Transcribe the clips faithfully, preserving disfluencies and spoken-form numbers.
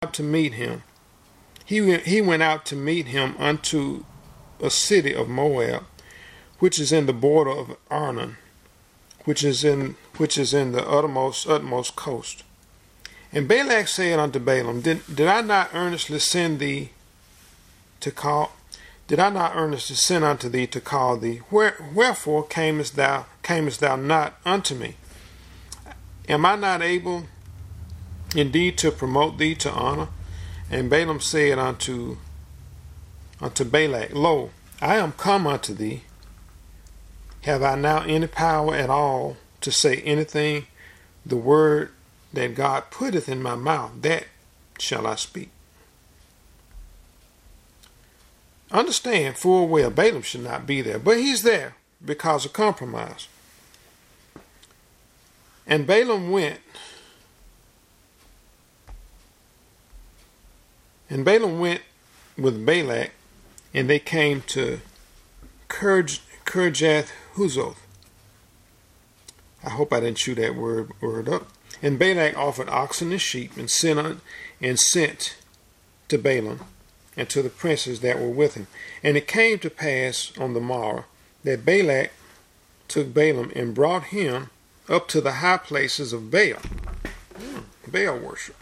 to meet him. He went, he went out to meet him unto a city of Moab, which is in the border of Arnon, which is in which is in the uttermost utmost coast. And Balak said unto Balaam, Did, did I not earnestly send thee to call? Did I not earnestly send unto thee to call thee? Where, wherefore camest thou camest thou not unto me? Am I not able indeed to promote thee to honor? And Balaam said unto unto Balak, Lo, I am come unto thee. Have I now any power at all to say anything? The word that God putteth in my mouth, that shall I speak. Understand full well Balaam should not be there, but he's there because of compromise. And Balaam went, and Balaam went with Balak, and they came to Kirjath Huzoth. I hope I didn't chew that word word up. And Balak offered oxen and sheep, and sent on, and sent to Balaam and to the princes that were with him. And it came to pass on the morrow that Balak took Balaam and brought him up to the high places of Baal, Baal worship,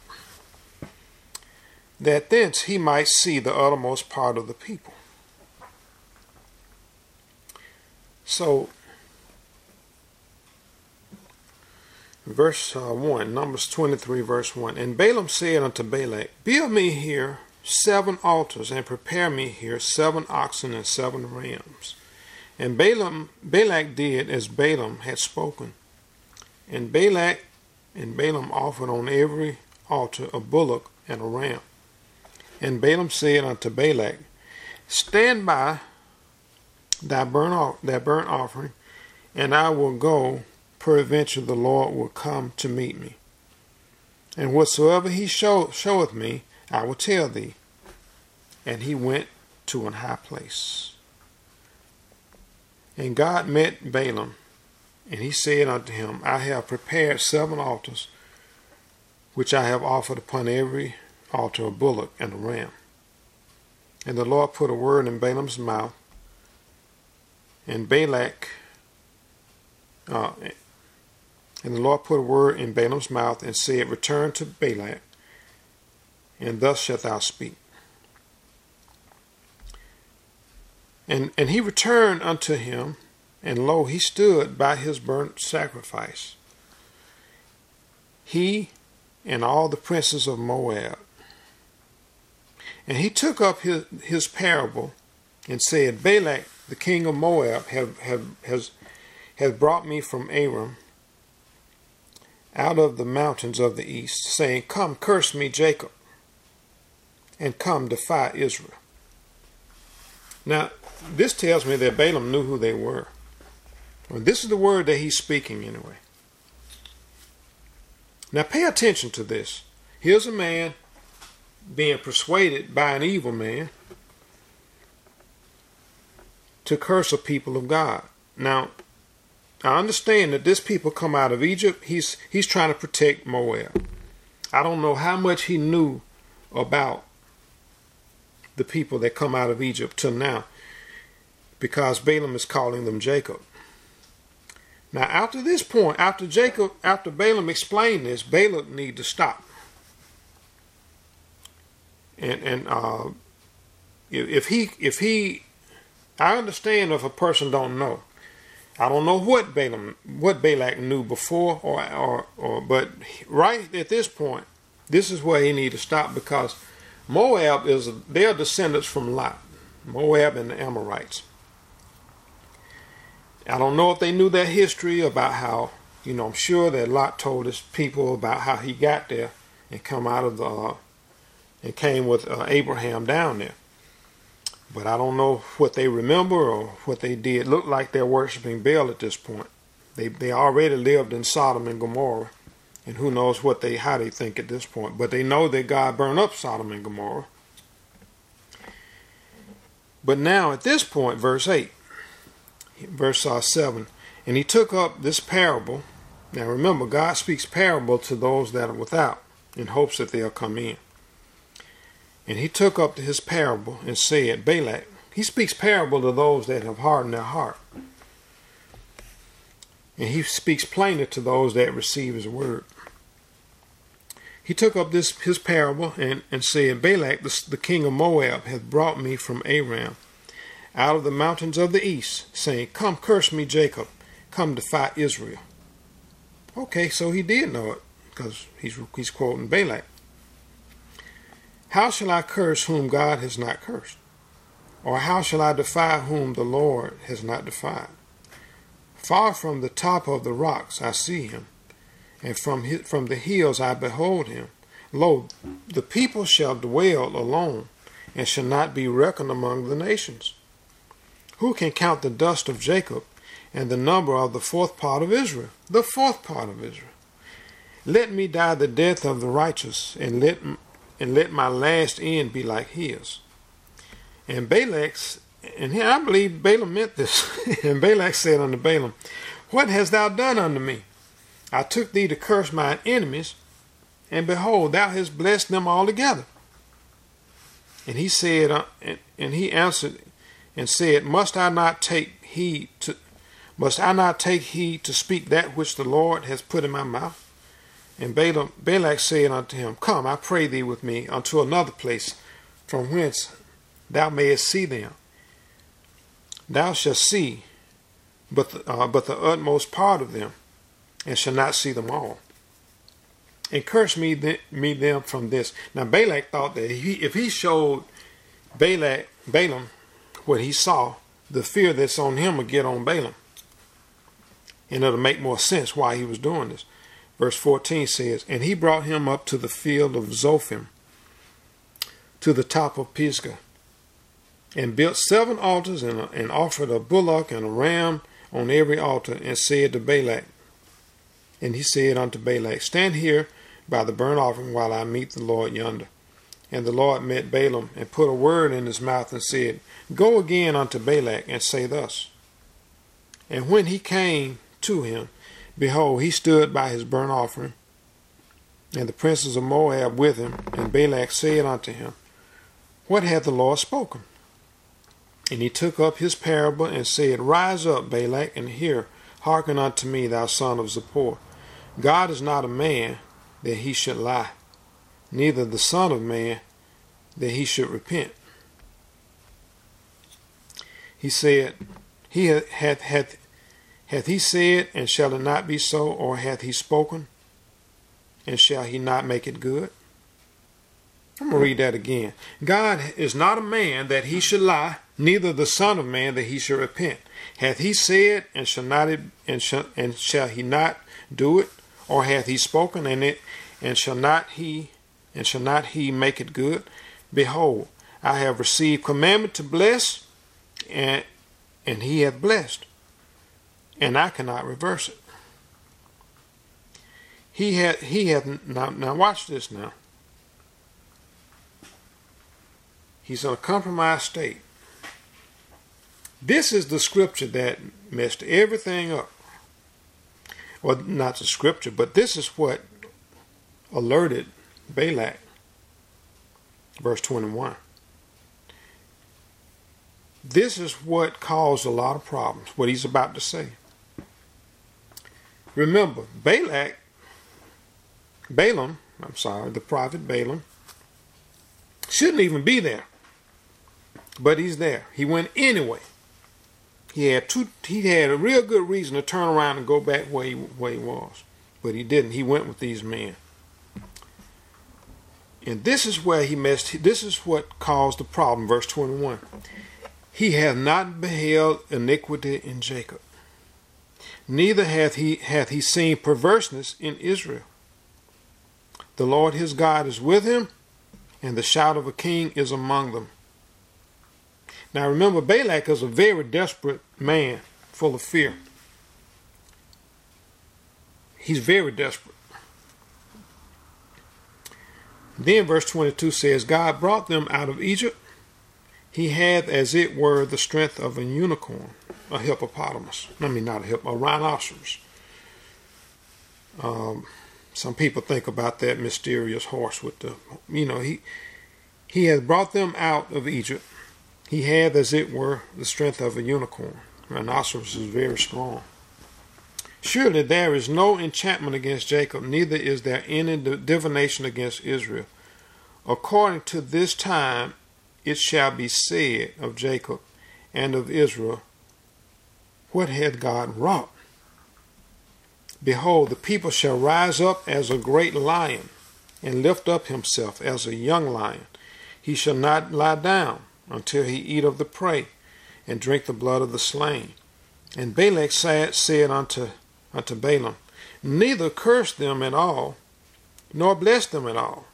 that thence he might see the uttermost part of the people. So, verse uh, one, Numbers twenty-three, verse one. And Balaam said unto Balak, Build me here seven altars, and prepare me here seven oxen and seven rams. And Balaam, Balak did as Balaam had spoken. And Balak and Balaam offered on every altar a bullock and a ram. And Balaam said unto Balak, Stand by thy burnt, off, thy burnt offering, and I will go, peradventure the Lord will come to meet me. And whatsoever he show, showeth me, I will tell thee. And he went to an high place. And God met Balaam, and he said unto him, I have prepared seven altars, which I have offered upon every altar a bullock and a ram. And the Lord put a word in Balaam's mouth, and Balak, uh, and the Lord put a word in Balaam's mouth, and said, Return to Balak, and thus shalt thou speak. And, and he returned unto him, and lo, he stood by his burnt sacrifice, he and all the princes of Moab. And he took up his, his parable, and said, Balak, the king of Moab, have, have, has, has brought me from Aram, out of the mountains of the east, saying, Come, curse me, Jacob, and come, defy Israel. Now, this tells me that Balaam knew who they were. Well, this is the word that he's speaking anyway. Now, pay attention to this. Here's a man being persuaded by an evil man to curse a people of God. Now, I understand that this people come out of Egypt. He's he's trying to protect Moab. I don't know how much he knew about the people that come out of Egypt till now, because Balaam is calling them Jacob. Now, after this point, after Jacob, after Balaam explained this, Balak need to stop. And and uh, if he if he, I understand if a person don't know. I don't know what Balaam, what Balak knew before, or, or, or, but right at this point, this is where he need to stop, because Moab is, they're descendants from Lot, Moab and the Amorites. I don't know if they knew their history about how, you know, I'm sure that Lot told his people about how he got there and come out of the, uh, and came with uh, Abraham down there. But I don't know what they remember or what they did. Look like they're worshiping Baal at this point. They they already lived in Sodom and Gomorrah, and who knows what they how they think at this point. But they know that God burned up Sodom and Gomorrah. But now at this point, verse eight, verse uh, seven, and he took up this parable. Now remember, God speaks parable to those that are without, in hopes that they'll come in. And he took up his parable and said, Balak, he speaks parable to those that have hardened their heart. And he speaks plainly to those that receive his word. He took up this his parable and, and said, Balak, the, the king of Moab, hath brought me from Aram, out of the mountains of the east, saying, Come, curse me, Jacob, come defy Israel. Okay, so he did know it, because he's, he's quoting Balak. How shall I curse whom God has not cursed? Or how shall I defy whom the Lord has not defied? Far from the top of the rocks I see him, and from his, from the hills I behold him. Lo, the people shall dwell alone, and shall not be reckoned among the nations. Who can count the dust of Jacob, and the number of the fourth part of Israel? The fourth part of Israel. Let me die the death of the righteous, and let and let my last end be like his. And Balak's, and here I believe Balaam meant this. And Balak said unto Balaam, What hast thou done unto me? I took thee to curse mine enemies, and behold, thou hast blessed them altogether. And he said, uh, and, and he answered and said, Must I not take heed to, must I not take heed to speak that which the Lord has put in my mouth? And Balaam, Balak said unto him, Come, I pray thee with me unto another place, from whence thou mayest see them. Thou shalt see but the, uh, but the utmost part of them, and shall not see them all. And curse me, th me them from this. Now Balak thought that he, if he showed Balak, Balaam what he saw, the fear that's on him would get on Balaam. And it'll make more sense why he was doing this. Verse fourteen says, And he brought him up to the field of Zophim, to the top of Pisgah, and built seven altars, and, a, and offered a bullock and a ram on every altar, and said to Balak, and he said unto Balak, Stand here by the burnt offering while I meet the Lord yonder. And the Lord met Balaam, and put a word in his mouth, and said, Go again unto Balak, and say thus. And when he came to him, behold, he stood by his burnt offering, and the princes of Moab with him. And Balak said unto him, What hath the Lord spoken? And he took up his parable, and said, Rise up, Balak, and hear, hearken unto me, thou son of Zippor. God is not a man that he should lie, neither the son of man that he should repent. He said, He hath, hath, hath, hath he said, and shall it not be so? Or hath he spoken, and shall he not make it good? I'm going to read that again. God is not a man that he should lie, neither the son of man that he should repent. Hath he said, and shall not it, and shall, and shall he not do it? Or hath he spoken, and it, and shall not he, and shall not he make it good? Behold, I have received commandment to bless, and and he hath blessed, and I cannot reverse it. He had he hath now now watch this now. He's in a compromised state. This is the scripture that messed everything up. Well, not the scripture, but this is what alerted Balak. Verse twenty-one. This is what caused a lot of problems, what he's about to say. Remember, Balak, Balaam, I'm sorry, the prophet Balaam, shouldn't even be there. But he's there. He went anyway. He had two, he had a real good reason to turn around and go back where he, where he was. But he didn't. He went with these men. And this is where he messed, this is what caused the problem. Verse twenty-one. He hath not beheld iniquity in Jacob, neither hath he, hath he seen perverseness in Israel. The Lord his God is with him, and the shout of a king is among them. Now remember, Balak is a very desperate man, full of fear. He's very desperate. Then verse twenty-two says, God brought them out of Egypt. He had as it were the strength of a unicorn, a hippopotamus. I mean, not a hip, a rhinoceros. Um, some people think about that mysterious horse with the, you know, he He hath brought them out of Egypt. He hath, as it were, the strength of a unicorn. Rhinoceros is very strong. Surely there is no enchantment against Jacob, neither is there any divination against Israel. According to this time it shall be said of Jacob and of Israel, what hath God wrought? Behold, the people shall rise up as a great lion, and lift up himself as a young lion. He shall not lie down until he eat of the prey, and drink the blood of the slain. And Balak said, said unto, unto Balaam, neither curse them at all, nor bless them at all.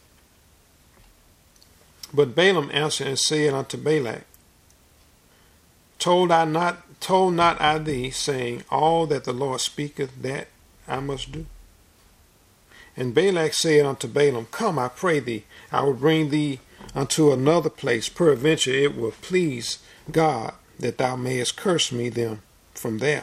But Balaam answered and said unto Balak, Told I not, told not I thee, saying, all that the Lord speaketh, that I must do? And Balak said unto Balaam, Come, I pray thee, I will bring thee unto another place. Peradventure it will please God that thou mayest curse me them from there.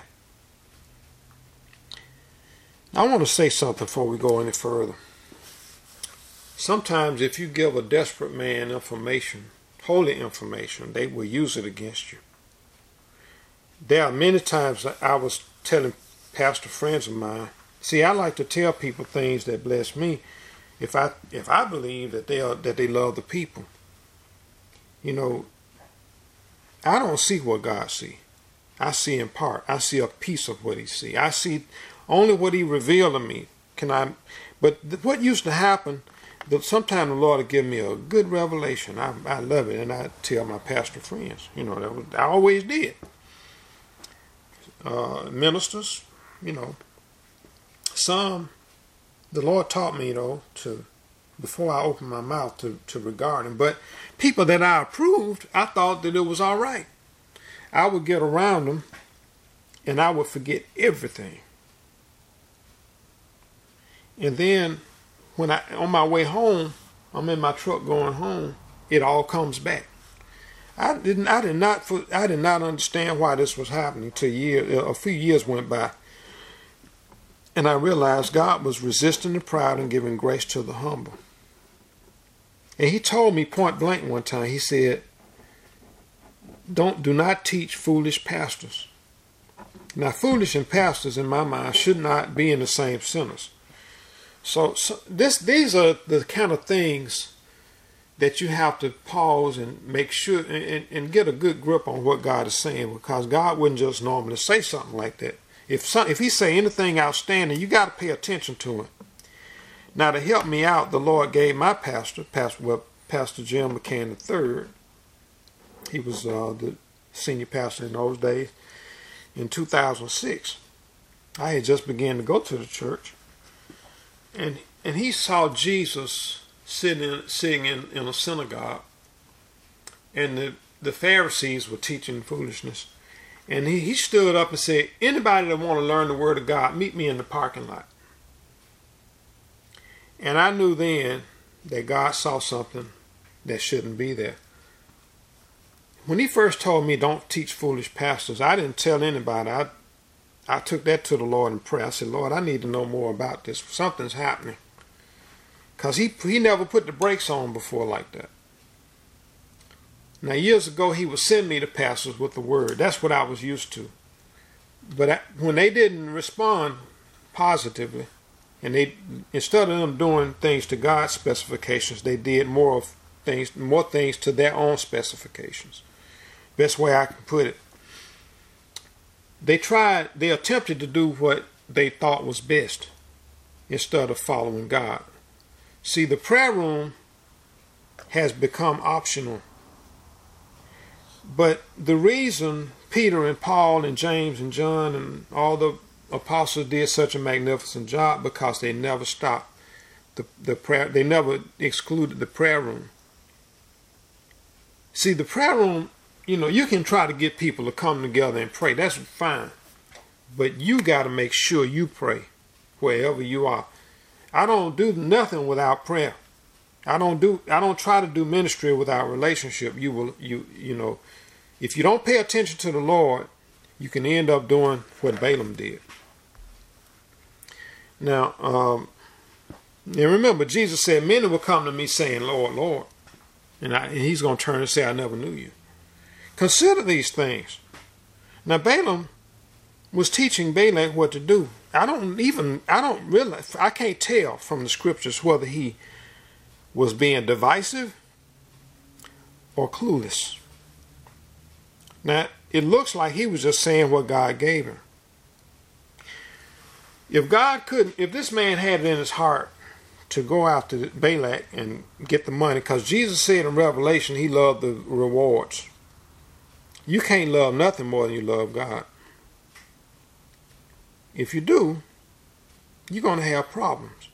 I want to say something before we go any further. Sometimes if you give a desperate man information, holy information, they will use it against you. There are many times that I was telling pastor friends of mine, see, I like to tell people things that bless me if I if I believe that they are that they love the people. You know, I don't see what God see. I see in part. I see a piece of what he see. I see only what he revealed to me. Can I? But th- what used to happen, that sometimes the Lord would give me a good revelation. I, I love it, and I tell my pastor friends. You know, that was, I always did. Uh, ministers, you know, some, the Lord taught me, though, to, before I opened my mouth, to, to regard him. But people that I approved, I thought that it was all right. I would get around them, and I would forget everything. And then, when I, on my way home, I'm in my truck going home, it all comes back. I didn't. I did not. I did not understand why this was happening. Till year, a few years went by, and I realized God was resisting the proud and giving grace to the humble. And He told me point blank one time. He said, "Don't do not teach foolish pastors." Now, foolish and pastors, in my mind, should not be in the same sentence. So, so this, these are the kind of things that you have to pause and make sure and, and get a good grip on what God is saying, because God wouldn't just normally say something like that. If some, if He say anything outstanding, you got to pay attention to it. Now, to help me out, the Lord gave my pastor, Pastor, well, Pastor Jim McCann the third. He was uh, the senior pastor in those days. In two thousand six, I had just begun to go to the church, and and he saw Jesus sitting in, sitting in, in a synagogue, and the, the Pharisees were teaching foolishness. And he, he stood up and said, anybody that want to learn the Word of God, meet me in the parking lot. And I knew then that God saw something that shouldn't be there. When he first told me don't teach foolish pastors, I didn't tell anybody. I, I took that to the Lord in prayer. I said, Lord, I need to know more about this. Something's happening. Because he, he never put the brakes on before like that. Now, years ago, he would send me to pastors with the word. That's what I was used to. But I, when they didn't respond positively, and they, instead of them doing things to God's specifications, they did more of things, more things to their own specifications. Best way I can put it. They tried, they attempted to do what they thought was best instead of following God. See, the prayer room has become optional. But the reason Peter and Paul and James and John and all the apostles did such a magnificent job, because they never stopped the, the prayer. They never excluded the prayer room. See, the prayer room, you know, you can try to get people to come together and pray. That's fine. But you got to make sure you pray wherever you are. I don't do nothing without prayer. I don't do. I don't try to do ministry without relationship. You will. You. You know, if you don't pay attention to the Lord, you can end up doing what Balaam did. Now, um, and remember, Jesus said, "Many will come to me saying, Lord, Lord." And, I, and he's going to turn and say, I never knew you. Consider these things. Now Balaam was teaching Balak what to do. I don't even, I don't realize, I can't tell from the scriptures whether he was being divisive or clueless. Now, it looks like he was just saying what God gave him. If God couldn't, if this man had it in his heart to go after Balak and get the money, because Jesus said in Revelation he loved the rewards. You can't love nothing more than you love God. If you do, you're going to have problems.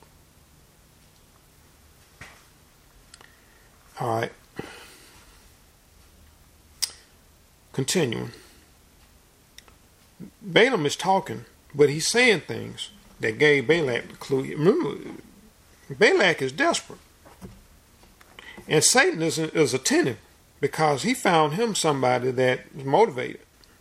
All right. Continuing. Balaam is talking, but he's saying things that gave Balak the clue. Remember, Balak is desperate. And Satan is, is attentive because he found him somebody that is motivated.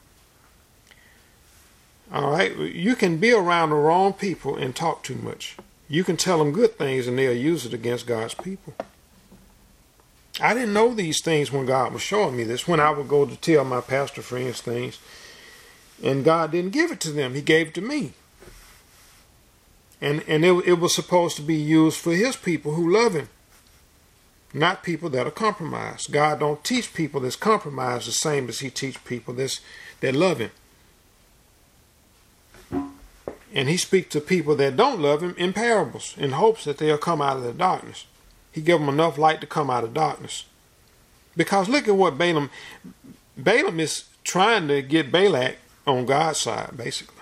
All right, you can be around the wrong people and talk too much. You can tell them good things and they'll use it against God's people. I didn't know these things when God was showing me this, when I would go to tell my pastor friends things, and God didn't give it to them. He gave it to me. And, and it, it was supposed to be used for his people who love him, not people that are compromised. God don't teach people that's compromised the same as he teach people that's, that love him. And he speaks to people that don't love him in parables, in hopes that they'll come out of the darkness. He gave them enough light to come out of darkness. Because look at what Balaam, Balaam is trying to get Balak on God's side, basically.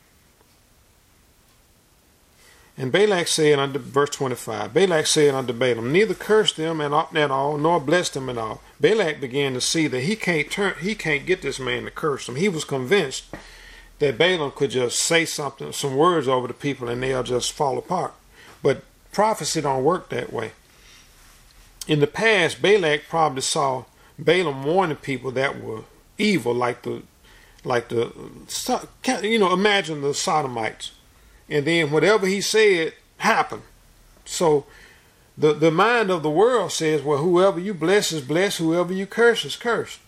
And Balak said unto, verse twenty-five, Balak said unto Balaam, neither curse them at all, nor bless them at all. Balak began to see that he can't turn, he can't get this man to curse him. He was convinced that Balaam could just say something, some words over the people, and they'll just fall apart. But prophecy don't work that way. In the past, Balak probably saw Balaam warning people that were evil, like the, like the, you know, imagine the Sodomites. And then whatever he said happened. So the, the mind of the world says, well, whoever you bless is blessed, whoever you curse is cursed.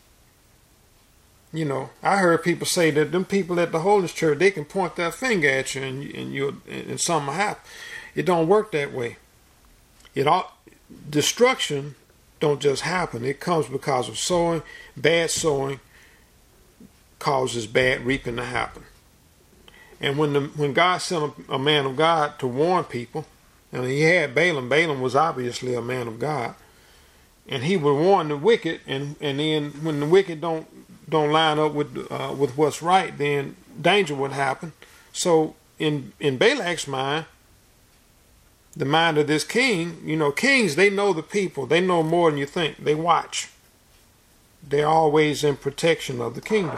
You know, I heard people say that them people at the Holiness Church, they can point their finger at you and, and, you and something will happen. It don't work that way. It all, destruction don't just happen. It comes because of sowing. Bad sowing causes bad reaping to happen. And when the, when God sent a, a man of God to warn people, and he had Balaam, Balaam was obviously a man of God, and he would warn the wicked, and, and then when the wicked don't don't line up with uh, with what's right, then danger would happen. So in in Balak's mind, the mind of this king, you know, kings, they know the people. They know more than you think. They watch. They're always in protection of the kingdom.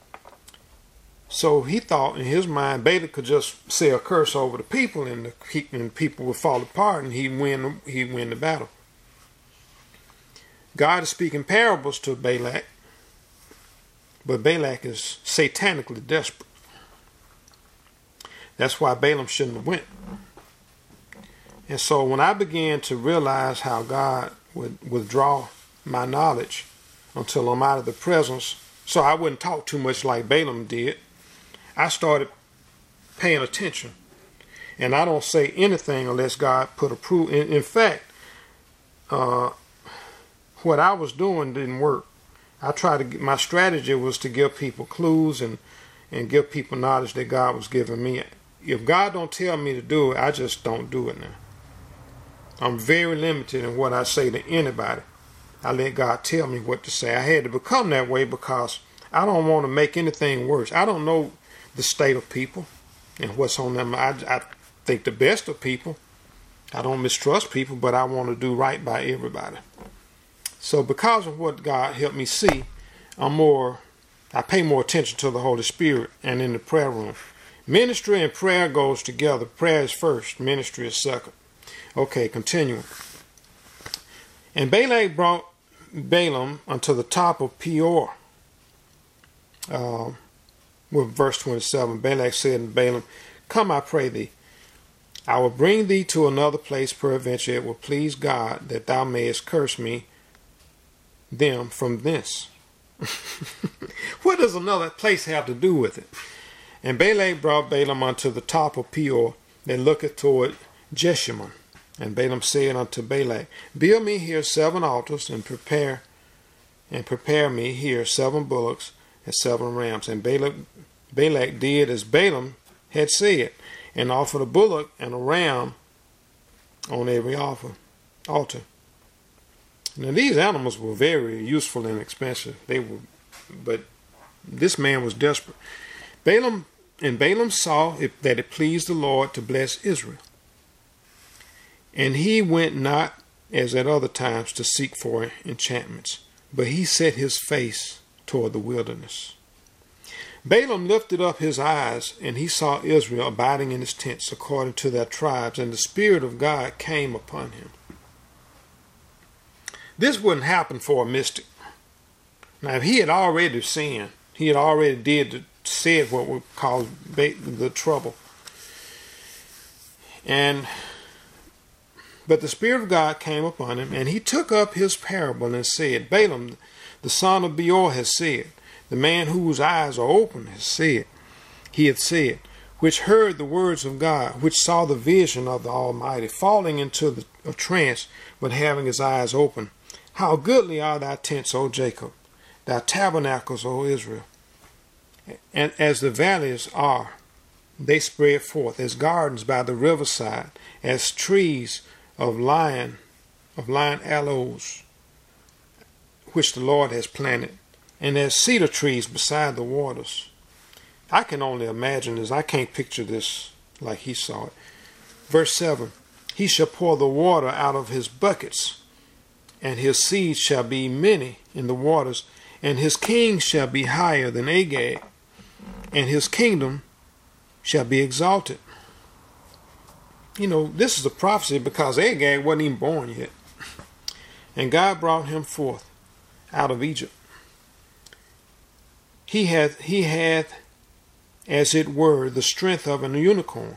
So he thought in his mind, Balak could just say a curse over the people, and the and people would fall apart, and he'd win, he'd win the battle. God is speaking parables to Balak, but Balak is satanically desperate. That's why Balaam shouldn't have went. And so when I began to realize how God would withdraw my knowledge until I'm out of the presence, so I wouldn't talk too much like Balaam did, I started paying attention. And I don't say anything unless God put approval. In, in fact, uh, what I was doing didn't work. I tried to get, my strategy was to give people clues and, and give people knowledge that God was giving me. If God don't tell me to do it, I just don't do it now. I'm very limited in what I say to anybody. I let God tell me what to say. I had to become that way because I don't want to make anything worse. I don't know the state of people and what's on them. I, I think the best of people. I don't mistrust people, but I want to do right by everybody. So because of what God helped me see, I'm more, I pay more attention to the Holy Spirit and in the prayer room. Ministry and prayer goes together. Prayer is first, ministry is second. Okay, continuing. And Balak brought Balaam unto the top of Peor. Uh, with verse twenty-seven, Balak said to Balaam, come, I pray thee, I will bring thee to another place, peradventure it will please God that thou mayest curse me them from thence. What does another place have to do with it? And Balak brought Balaam unto the top of Peor, that looketh toward Jeshimon. And Balaam said unto Balak, Build me here seven altars, and prepare and prepare me here seven bullocks and seven rams. And Balak, Balak did as Balaam had said, and offered a bullock and a ram on every offer, altar. Now these animals were very useful and expensive. They were, but this man was desperate. Balaam and Balaam saw it, that it pleased the Lord to bless Israel, and he went not as at other times to seek for enchantments, but he set his face toward the wilderness. Balaam lifted up his eyes, and he saw Israel abiding in his tents according to their tribes, and the Spirit of God came upon him. This wouldn't happen for a mystic. Now, if he had already sinned, he had already did said what would cause the trouble. And but the Spirit of God came upon him, and he took up his parable and said, Balaam, the son of Beor, has said, the man whose eyes are open has said, he hath said, which heard the words of God, which saw the vision of the Almighty, falling into the, a trance, but having his eyes open. How goodly are thy tents, O Jacob, thy tabernacles, O Israel. And as the valleys are, they spread forth, as gardens by the riverside, as trees of lion, of lion aloes, which the Lord has planted, and as cedar trees beside the waters. I can only imagine this. I can't picture this like he saw it. Verse seven, he shall pour the water out of his buckets, and his seed shall be many in the waters, and his king shall be higher than Agag, and his kingdom shall be exalted. You know, this is a prophecy because Agag wasn't even born yet. And God brought him forth out of Egypt. He hath, he hath, as it were, the strength of an unicorn.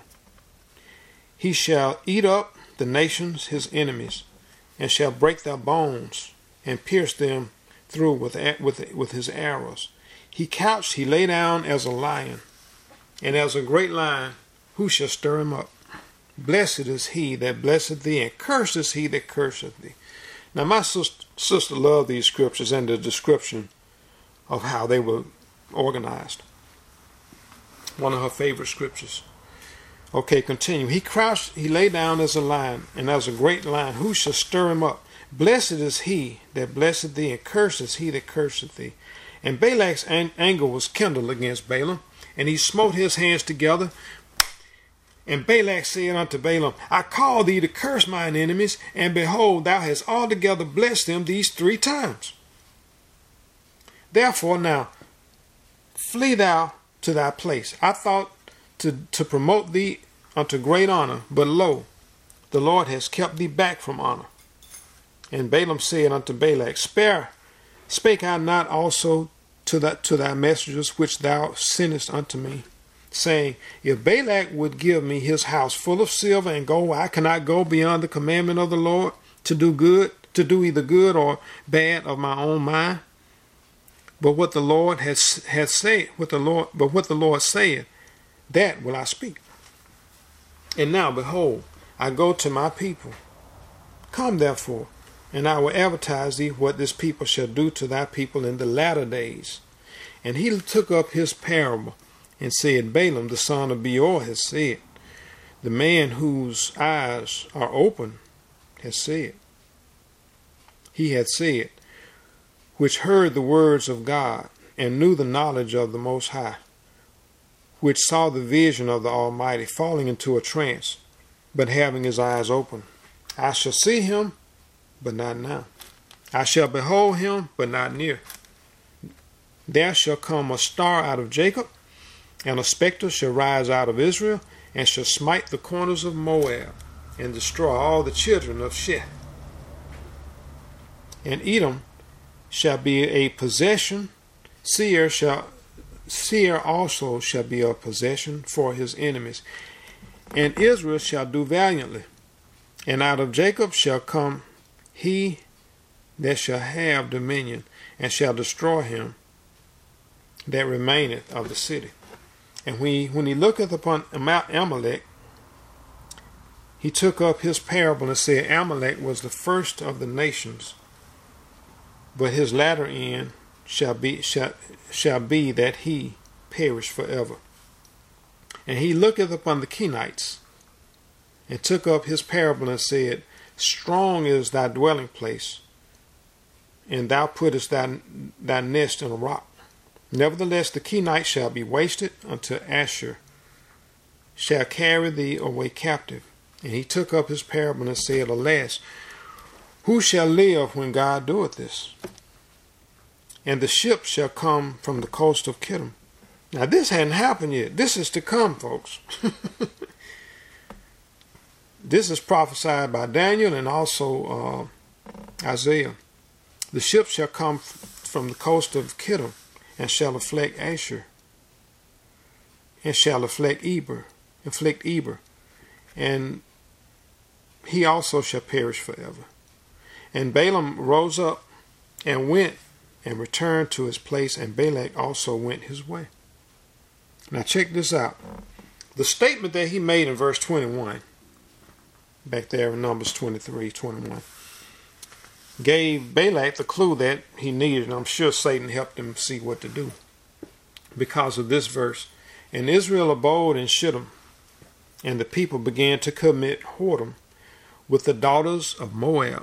He shall eat up the nations his enemies, and shall break their bones, and pierce them through with, with, with his arrows. He couched, he lay down as a lion, and as a great lion, who shall stir him up? Blessed is he that blesseth thee, and cursed is he that curseth thee. Now my sister, sister loved these scriptures and the description of how they were organized. One of her favorite scriptures. Okay, continue. He crouched, he lay down as a lion, and as a great lion, who shall stir him up? Blessed is he that blesseth thee, and cursed is he that curseth thee. And Balak's anger was kindled against Balaam, and he smote his hands together. And Balak said unto Balaam, I call thee to curse mine enemies, and behold, thou hast altogether blessed them these three times. Therefore now, flee thou to thy place. I thought to, to promote thee unto great honor, but lo, the Lord has kept thee back from honor. And Balaam said unto Balak, Spare, spake I not also to, that, to thy messengers which thou sendest unto me, saying, If Balak would give me his house full of silver and gold, I cannot go beyond the commandment of the Lord to do good, to do either good or bad of my own mind. But what the Lord has has said, what the Lord, but what the Lord said, that will I speak. And now, behold, I go to my people. Come therefore, and I will advertise thee what this people shall do to thy people in the latter days. And he took up his parable and said, Balaam the son of Beor has said, the man whose eyes are open has said, he had said, which heard the words of God, and knew the knowledge of the Most High, which saw the vision of the Almighty, falling into a trance, but having his eyes open. I shall see him, but not now. I shall behold him, but not near. There shall come a star out of Jacob, and a spectre shall rise out of Israel, and shall smite the corners of Moab, and destroy all the children of Sheth. And Edom shall be a possession. Seir shall Seir also shall be a possession for his enemies. And Israel shall do valiantly, and out of Jacob shall come he that shall have dominion, and shall destroy him that remaineth of the city. And when he, when he looketh upon Mount Amalek, he took up his parable and said, Amalek was the first of the nations, but his latter end shall be shall, shall be that he perish forever. And he looketh upon the Kenites, and took up his parable and said, Strong is thy dwelling place, and thou puttest thy, thy nest in a rock. Nevertheless, the Kenites shall be wasted until Asher shall carry thee away captive. And he took up his parable and said, Alas, who shall live when God doeth this? And the ship shall come from the coast of Kittim. Now this hadn't happened yet. This is to come, folks. This is prophesied by Daniel and also uh, Isaiah. The ship shall come from the coast of Kittim, and shall afflict Asher, and shall afflict Eber, inflict Eber, and he also shall perish forever. And Balaam rose up and went and returned to his place, and Balak also went his way. Now check this out. The statement that he made in verse twenty-one, back there in Numbers twenty-three, twenty-one, gave Balak the clue that he needed, and I'm sure Satan helped him see what to do because of this verse. And Israel abode in Shittim, and the people began to commit whoredom with the daughters of Moab.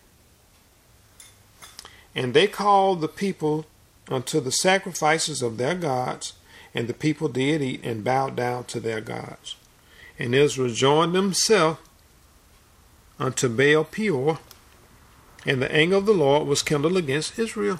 And they called the people unto the sacrifices of their gods, and the people did eat and bowed down to their gods. And Israel joined himself unto Baal Peor, and the anger of the Lord was kindled against Israel.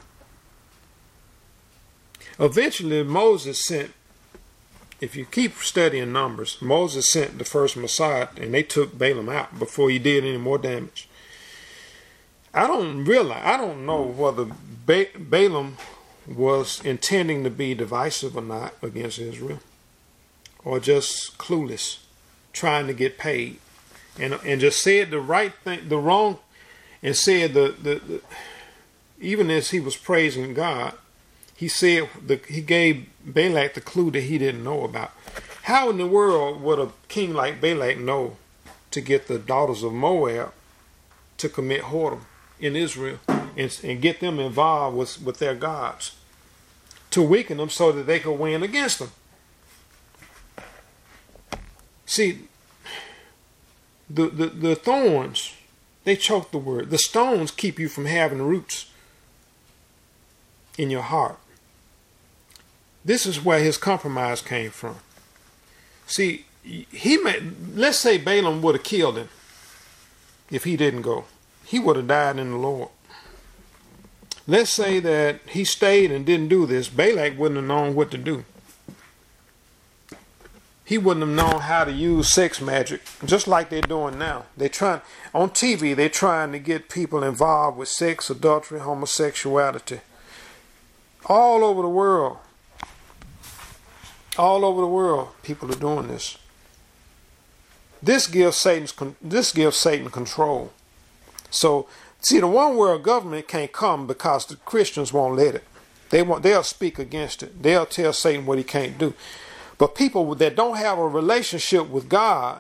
Eventually Moses sent, if you keep studying Numbers, Moses sent the first Messiah, and they took Balaam out before he did any more damage. I don't realize, I don't know whether ba- Balaam was intending to be divisive or not against Israel, or just clueless, trying to get paid, and and just said the right thing, the wrong, and said the the, the even as he was praising God, he said the he gave Balak the clue that he didn't know about. How in the world would a king like Balak know to get the daughters of Moab to commit whoredom in Israel and, and get them involved with, with their gods to weaken them so that they could win against them? See, the, the, the thorns, they choke the word. The stones keep you from having roots in your heart. This is where his compromise came from. See, he may, let's say Balaam would have killed him if he didn't go. He would have died in the Lord. Let's say that he stayed and didn't do this. Balak wouldn't have known what to do. He wouldn't have known how to use sex magic, just like they're doing now. They're trying, on T V, they're trying to get people involved with sex, adultery, homosexuality. All over the world. All over the world, people are doing this. This gives Satan's, this gives Satan control. So, see, the one world government can't come because the Christians won't let it. They won't. They'll speak against it. They'll tell Satan what he can't do. But people that don't have a relationship with God,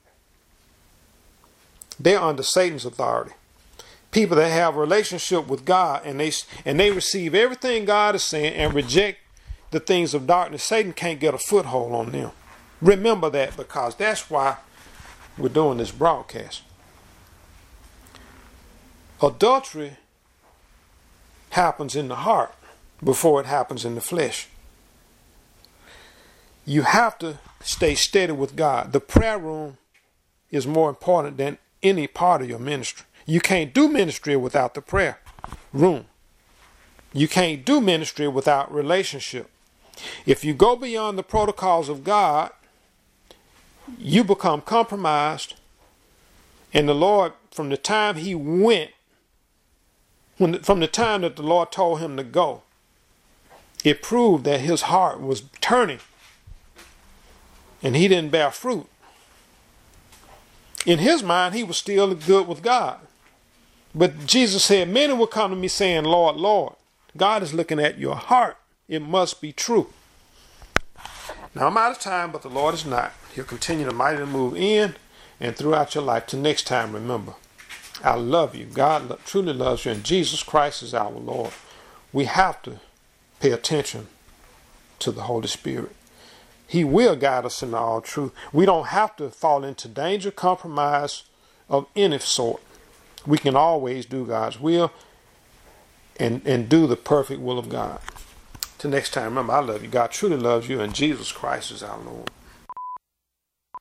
they're under Satan's authority. People that have a relationship with God and they and they receive everything God is saying and reject the things of darkness, Satan can't get a foothold on them. Remember that, because that's why we're doing this broadcast. Adultery happens in the heart before it happens in the flesh. You have to stay steady with God. The prayer room is more important than any part of your ministry. You can't do ministry without the prayer room. You can't do ministry without relationship. If you go beyond the protocols of God, you become compromised. And the Lord, from the time he went, when the, from the time that the Lord told him to go, it proved that his heart was turning and he didn't bear fruit. In his mind, he was still good with God. But Jesus said, many will come to me saying, Lord, Lord. God is looking at your heart. It must be true. Now I'm out of time, but the Lord is not. He'll continue to mightily move in and throughout your life. Till next time, remember, I love you. God lo- truly loves you, and Jesus Christ is our Lord. We have to pay attention to the Holy Spirit. He will guide us into all truth. We don't have to fall into danger, compromise of any sort. We can always do God's will and, and do the perfect will of God. Till next time, remember, I love you. God truly loves you, and Jesus Christ is our Lord.